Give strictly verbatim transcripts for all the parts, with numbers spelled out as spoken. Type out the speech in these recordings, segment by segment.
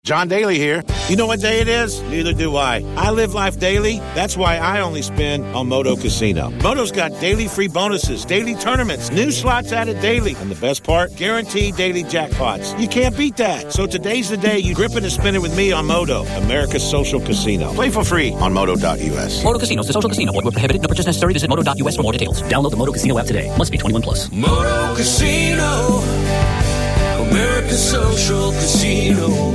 John Daly here. You know what day it is? Neither do I. I live life daily. That's why I only spin on Moto Casino. Moto's got daily free bonuses, daily tournaments, new slots added daily. And the best part? Guaranteed daily jackpots. You can't beat that. So today's the day you grip it and spin it with me on Moto, America's social casino. Play for free on moto dot u s. Moto Casino is a social casino. Void where prohibited. No purchase necessary. Visit moto dot u s for more details. Download the Moto Casino app today. Must be twenty-one plus. Moto Casino, America's social casino.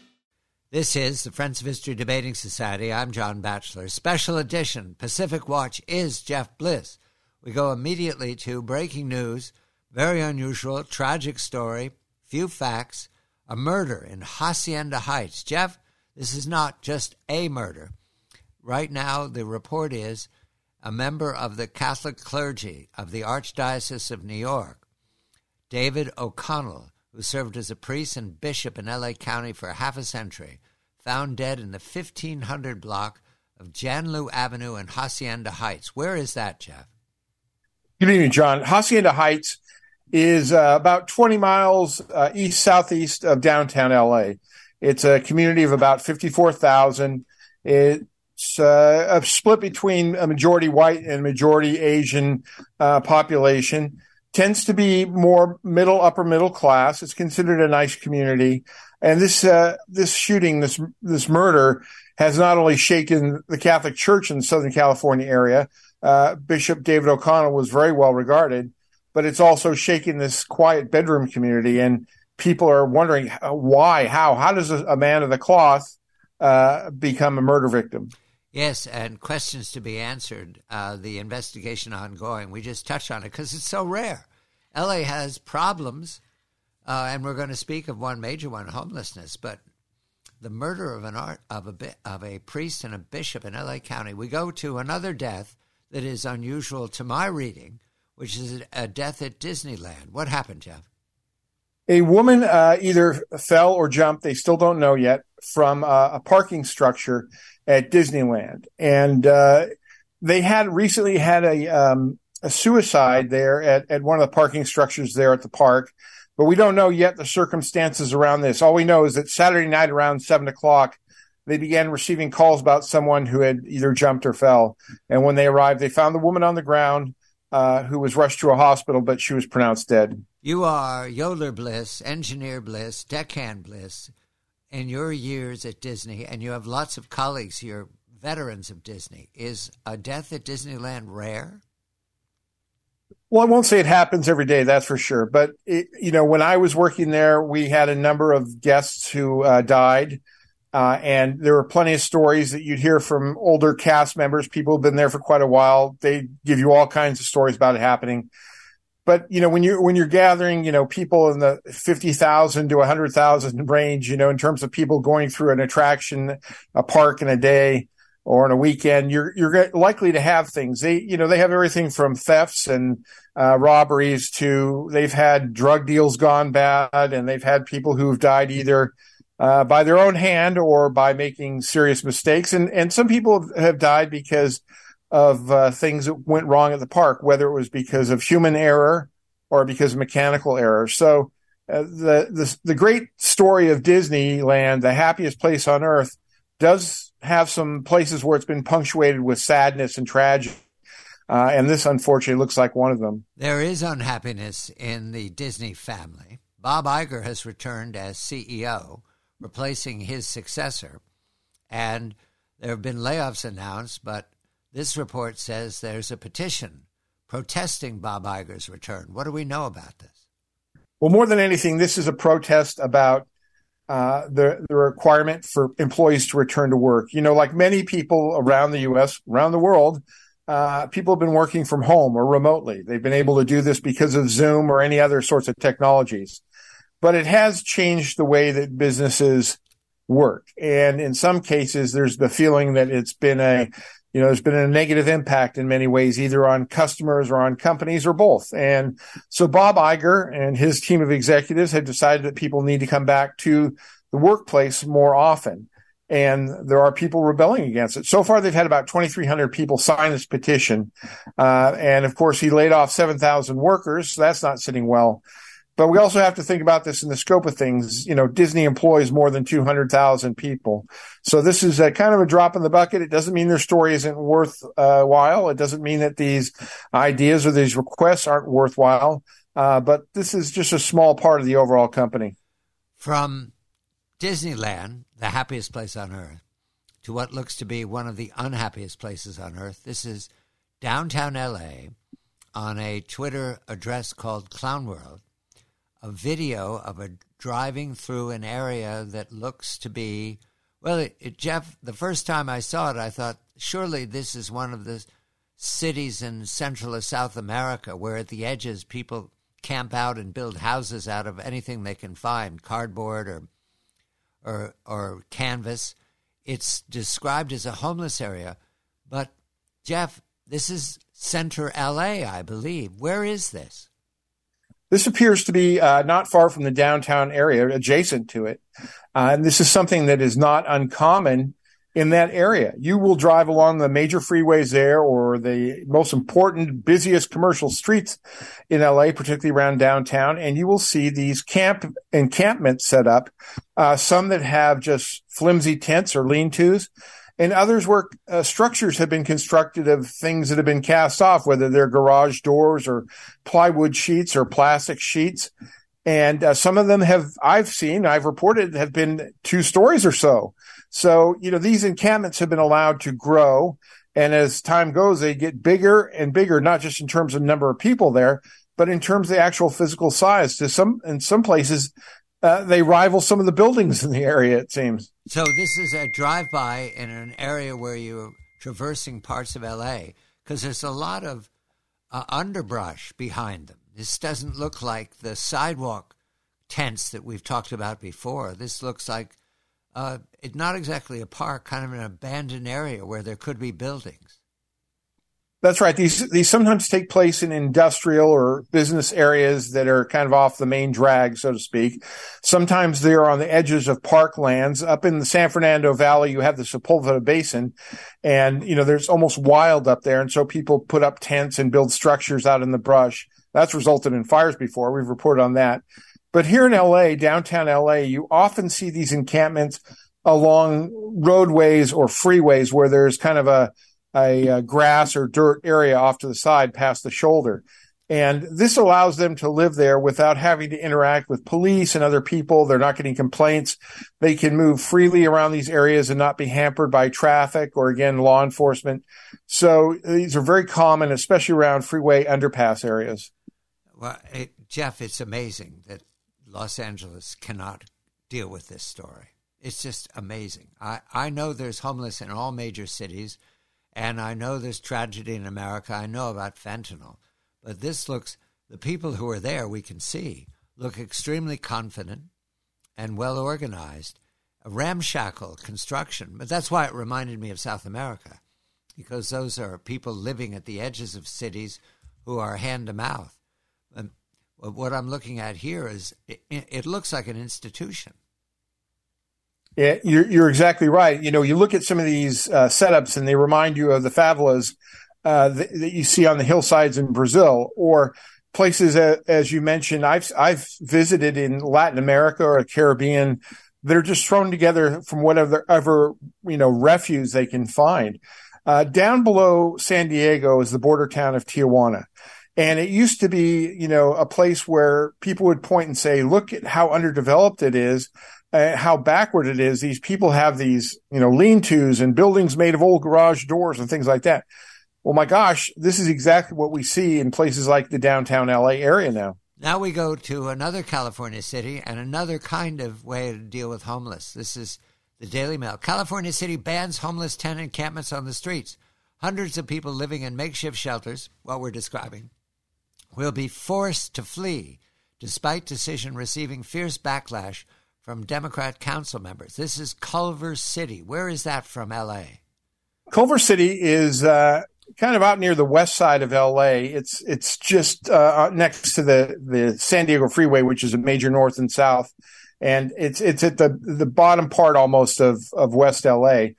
This is the Friends of History Debating Society. I'm John Batchelor. Special edition, Pacific Watch is Jeff Bliss. We go immediately to breaking news, very unusual, tragic story, few facts, a murder in Hacienda Heights. Jeff, this is not just a murder. Right now, the report is a member of the Catholic clergy of the Archdiocese of New York, David O'Connell, who served as a priest and bishop in L A County for half a century, found dead in the fifteen hundred block of Janleu Avenue in Hacienda Heights. Where is that, Jeff? Good evening, John. Hacienda Heights is uh, about twenty miles uh, east-southeast of downtown L A. It's a community of about fifty-four thousand. It's uh, a split between a majority white and majority Asian uh, population. Tends to be more middle, upper middle class. It's considered a nice community. And this, uh, this shooting, this, this murder has not only shaken the Catholic Church in the Southern California area. Uh, Bishop David O'Connell was very well regarded, but it's also shaken this quiet bedroom community. And people are wondering why, how, how does a, a man of the cloth, uh, become a murder victim? Yes, and questions to be answered. Uh, the investigation ongoing. We just touched on it because it's so rare. L A has problems, uh, and we're going to speak of one major one, homelessness. But the murder of an art of a of a priest and a bishop in L A County. We go to another death that is unusual to my reading, which is a death at Disneyland. What happened, Jeff? A woman uh, either fell or jumped, they still don't know yet, from uh, a parking structure at Disneyland. And uh, they had recently had a um, a suicide there at, at one of the parking structures there at the park. But we don't know yet the circumstances around this. All we know is that Saturday night around seven o'clock, they began receiving calls about someone who had either jumped or fell. And when they arrived, they found the woman on the ground uh, who was rushed to a hospital, but she was pronounced dead. You are Yodeler Bliss, Engineer Bliss, Deckhand Bliss, in your years at Disney, and you have lots of colleagues here, veterans of Disney. Is a death at Disneyland rare? Well, I won't say it happens every day, that's for sure. But, it, you know, when I was working there, we had a number of guests who uh, died. Uh, and there were plenty of stories that you'd hear from older cast members, people who've been there for quite a while. They give you all kinds of stories about it happening. But, you know, when you're, when you're gathering, you know, people in the fifty thousand to one hundred thousand range, you know, in terms of people going through an attraction, a park in a day or on a weekend, you're, you're likely to have things. They, you know, they have everything from thefts and, uh, robberies to they've had drug deals gone bad, and they've had people who've died either, uh, by their own hand or by making serious mistakes. And, and some people have died because of uh, things that went wrong at the park, whether it was because of human error or because of mechanical error. So uh, the, the the great story of Disneyland, the happiest place on earth, does have some places where it's been punctuated with sadness and tragedy. Uh, and this, unfortunately, looks like one of them. There is unhappiness in the Disney family. Bob Iger has returned as C E O, replacing his successor. And there have been layoffs announced, but this report says there's a petition protesting Bob Iger's return. What do we know about this? Well, more than anything, this is a protest about uh, the, the requirement for employees to return to work. You know, like many people around the U S, around the world, uh, people have been working from home or remotely. They've been able to do this because of Zoom or any other sorts of technologies. But it has changed the way that businesses work. And in some cases, there's the feeling that it's been a You know, there's been a negative impact in many ways, either on customers or on companies or both. And so Bob Iger and his team of executives have decided that people need to come back to the workplace more often. And there are people rebelling against it. So far, they've had about twenty-three hundred people sign this petition. Uh, and of course, he laid off seven thousand workers. So that's not sitting well. But we also have to think about this in the scope of things. You know, Disney employs more than two hundred thousand people. So this is a kind of a drop in the bucket. It doesn't mean their story isn't worthwhile. It doesn't mean that these ideas or these requests aren't worthwhile. Uh, but this is just a small part of the overall company. From Disneyland, the happiest place on earth, to what looks to be one of the unhappiest places on earth, this is downtown L A on a Twitter address called Clown World. A video of a driving through an area that looks to be, well, it, it, Jeff, the first time I saw it, I thought, surely this is one of the cities in Central or South America where at the edges people camp out and build houses out of anything they can find, cardboard or or, or canvas. It's described as a homeless area. But, Jeff, this is center L A, I believe. Where is this? This appears to be uh, not far from the downtown area, adjacent to it. Uh, and this is something that is not uncommon in that area. You will drive along the major freeways there or the most important, busiest commercial streets in L A, particularly around downtown, and you will see these camp encampments set up, uh, some that have just flimsy tents or lean-tos, and others where uh, structures have been constructed of things that have been cast off, whether they're garage doors or plywood sheets or plastic sheets. And uh, some of them have, I've seen, I've reported, have been two stories or so. So, you know, these encampments have been allowed to grow. And as time goes, they get bigger and bigger, not just in terms of number of people there, but in terms of the actual physical size. To some, in some places, Uh, they rival some of the buildings in the area, it seems. So this is a drive-by in an area where you're traversing parts of L A because there's a lot of uh, underbrush behind them. This doesn't look like the sidewalk tents that we've talked about before. This looks like uh, it's not exactly a park, kind of an abandoned area where there could be buildings. That's right. These these sometimes take place in industrial or business areas that are kind of off the main drag, so to speak. Sometimes they're on the edges of parklands. Up in the San Fernando Valley, you have the Sepulveda Basin, and you know there's almost wild up there, and so people put up tents and build structures out in the brush. That's resulted in fires before. We've reported on that. But here in L A, downtown L A, you often see these encampments along roadways or freeways where there's kind of a a, a grass or dirt area off to the side past the shoulder. And this allows them to live there without having to interact with police and other people. They're not getting complaints. They can move freely around these areas and not be hampered by traffic or, again, law enforcement. So these are very common, especially around freeway underpass areas. Well, it, Jeff, it's amazing that Los Angeles cannot deal with this story. It's just amazing. I, I know there's homeless in all major cities, and I know there's tragedy in America. I know about fentanyl. But this looks, the people who are there, we can see, look extremely confident and well organized. A ramshackle construction. But that's why it reminded me of South America, because those are people living at the edges of cities who are hand to mouth. And what I'm looking at here is, it, it looks like an institution. Yeah, you're, you're exactly right. You know, you look at some of these uh, setups and they remind you of the favelas uh, that, that you see on the hillsides in Brazil, or places, uh, as you mentioned, I've, I've visited in Latin America or the Caribbean that are just thrown together from whatever, ever, you know, refuse they can find. Uh, down below San Diego is the border town of Tijuana. And it used to be, you know, a place where people would point and say, look at how underdeveloped it is. Uh, how backward it is. These people have these, you know, lean-tos and buildings made of old garage doors and things like that. Well, my gosh, this is exactly what we see in places like the downtown L A area now. Now we go to another California city and another kind of way to deal with homeless. This is the Daily Mail. California city bans homeless tent encampments on the streets. Hundreds of people living in makeshift shelters, what we're describing, will be forced to flee, despite decision receiving fierce backlash from Democrat council members. This is Culver City. Where is that from L A? Culver City is uh, kind of out near the west side of L A. It's it's just uh, next to the, the San Diego Freeway, which is a major north and south. And it's it's at the, the bottom part almost of, of West L A.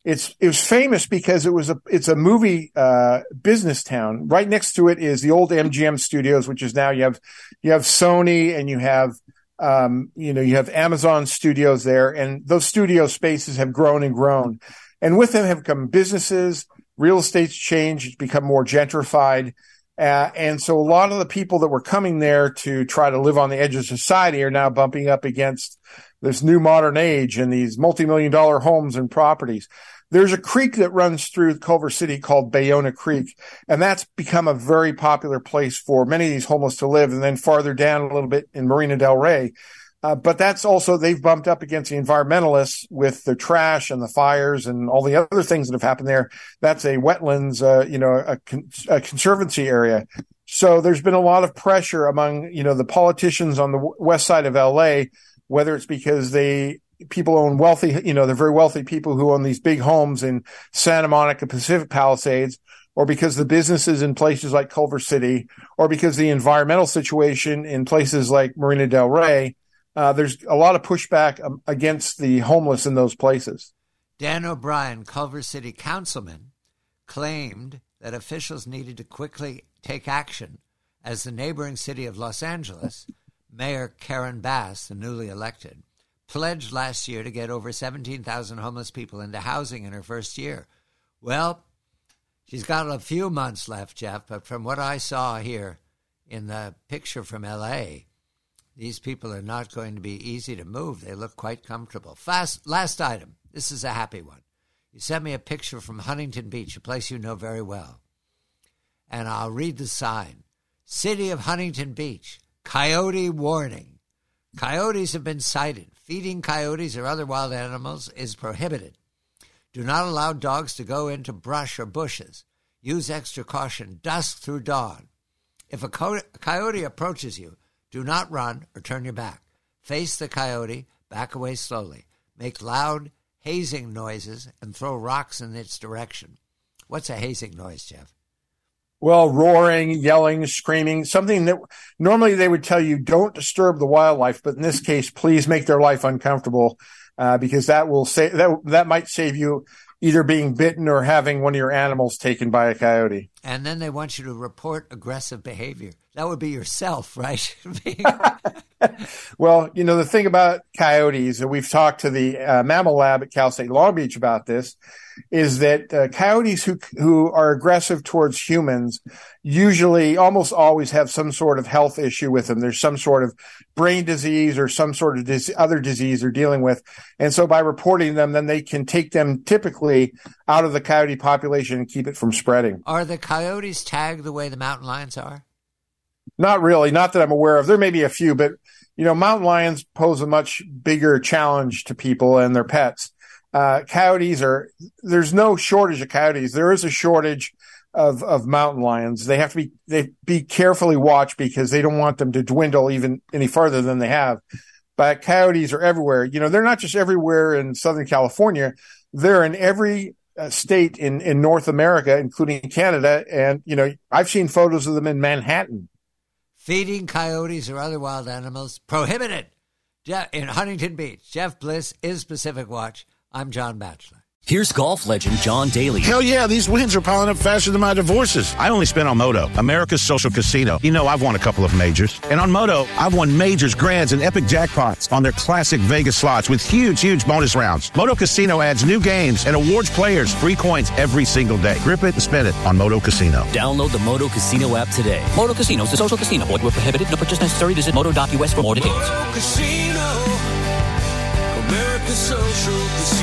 It's it was famous because it was a it's a movie uh, business town. Right next to it is the old M G M Studios, which is now you have you have Sony and you have um, you know you have Amazon Studios there, and those studio spaces have grown and grown, and with them have come businesses. Real estate's changed; it's become more gentrified, uh, and so a lot of the people that were coming there to try to live on the edge of society are now bumping up against this new modern age and these multi-million dollar homes and properties. There's a creek that runs through Culver City called Bayona Creek, and that's become a very popular place for many of these homeless to live. And then farther down a little bit in Marina del Rey. Uh, but that's also, they've bumped up against the environmentalists with the trash and the fires and all the other things that have happened there. That's a wetlands, uh, you know, a, con- a conservancy area. So there's been a lot of pressure among, you know, the politicians on the w- west side of L A, whether it's because they, people own wealthy, you know, they're very wealthy people who own these big homes in Santa Monica, Pacific Palisades, or because the businesses in places like Culver City, or because the environmental situation in places like Marina del Rey, uh, there's a lot of pushback um, against the homeless in those places. Dan O'Brien, Culver City councilman, claimed that officials needed to quickly take action as the neighboring city of Los Angeles, Mayor Karen Bass, the newly elected, pledged last year to get over seventeen thousand homeless people into housing in her first year. Well, she's got a few months left, Jeff, but from what I saw here in the picture from L A, these people are not going to be easy to move. They look quite comfortable. Fast, last item. This is a happy one. You sent me a picture from Huntington Beach, a place you know very well. And I'll read the sign. City of Huntington Beach, coyote warning. Coyotes have been sighted. Feeding coyotes or other wild animals is prohibited. Do not allow dogs to go into brush or bushes. Use extra caution dusk through dawn. If a co- coyote approaches you, do not run or turn your back. Face the coyote, back away slowly. Make loud hazing noises and throw rocks in its direction. What's a hazing noise, Jeff? Well, roaring, yelling, screaming, something that normally they would tell you don't disturb the wildlife, but in this case, please make their life uncomfortable, uh, because that will say that that might save you either being bitten or having one of your animals taken by a coyote. And then they want you to report aggressive behavior. That would be yourself, right? Well, you know, the thing about coyotes, and we've talked to the uh, Mammal Lab at Cal State Long Beach about this, is that uh, coyotes who who are aggressive towards humans usually almost always have some sort of health issue with them. There's some sort of brain disease or some sort of dis- other disease they're dealing with. And so by reporting them, then they can take them typically out of the coyote population and keep it from spreading. Are the coyotes tagged the way the mountain lions are? Not really, not that I'm aware of. There may be a few, but, you know, mountain lions pose a much bigger challenge to people and their pets. Uh, coyotes are, there's no shortage of coyotes. There is a shortage of, of mountain lions. They have to be, they be carefully watched because they don't want them to dwindle even any farther than they have. But coyotes are everywhere. You know, they're not just everywhere in Southern California. They're in every uh, state in, in North America, including Canada. And, you know, I've seen photos of them in Manhattan. Feeding coyotes or other wild animals prohibited. Jeff, in Huntington Beach, Jeff Bliss is Pacific Watch. I'm John Batchelor. Here's golf legend John Daly. Hell yeah, these wins are piling up faster than my divorces. I only spent on Moto, America's social casino. You know, I've won a couple of majors. And on Moto, I've won majors, grands, and epic jackpots on their classic Vegas slots with huge, huge bonus rounds. Moto Casino adds new games and awards players free coins every single day. Grip it and spend it on Moto Casino. Download the Moto Casino app today. Moto Casino is a social casino. Void where prohibited. No purchase necessary. Visit moto dot U S for more details. Moto Casino, America's social casino.